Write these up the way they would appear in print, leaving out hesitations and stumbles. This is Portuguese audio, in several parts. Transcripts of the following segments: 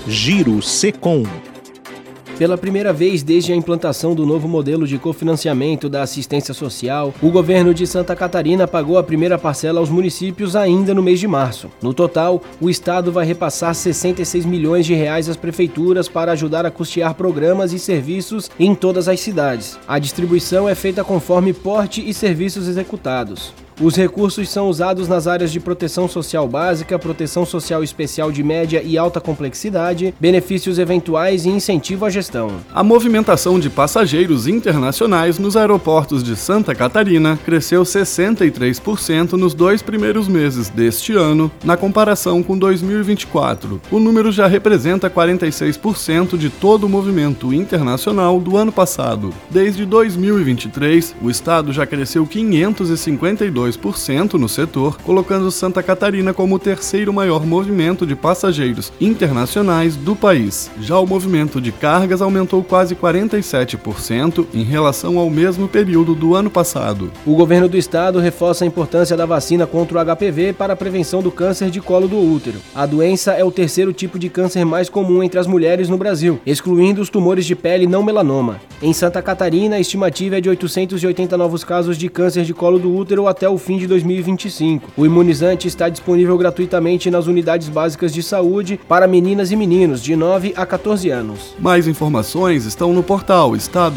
Giro Secom. Pela primeira vez desde a implantação do novo modelo de cofinanciamento da assistência social, o governo de Santa Catarina pagou a primeira parcela aos municípios ainda no mês de março. No total, o estado vai repassar 66 milhões de reais às prefeituras para ajudar a custear programas e serviços em todas as cidades. A distribuição é feita conforme porte e serviços executados. Os recursos são usados nas áreas de proteção social básica, proteção social especial de média e alta complexidade, benefícios eventuais e incentivo à gestão. A movimentação de passageiros internacionais nos aeroportos de Santa Catarina cresceu 63% nos 2 primeiros meses deste ano, na comparação com 2024. O número já representa 46% de todo o movimento internacional do ano passado. Desde 2023, o estado já cresceu 552% no setor, colocando Santa Catarina como o terceiro maior movimento de passageiros internacionais do país. Já o movimento de cargas aumentou quase 47% em relação ao mesmo período do ano passado. O governo do estado reforça a importância da vacina contra o HPV para a prevenção do câncer de colo do útero. A doença é o terceiro tipo de câncer mais comum entre as mulheres no Brasil, excluindo os tumores de pele não melanoma. Em Santa Catarina, a estimativa é de 880 novos casos de câncer de colo do útero até o fim de 2025. O imunizante está disponível gratuitamente nas unidades básicas de saúde para meninas e meninos de 9 a 14 anos. Mais informações estão no portal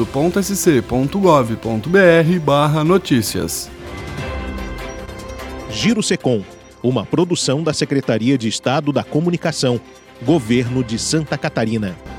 estado.sc.gov.br/notícias. Giro Secom, uma produção da Secretaria de Estado da Comunicação, Governo de Santa Catarina.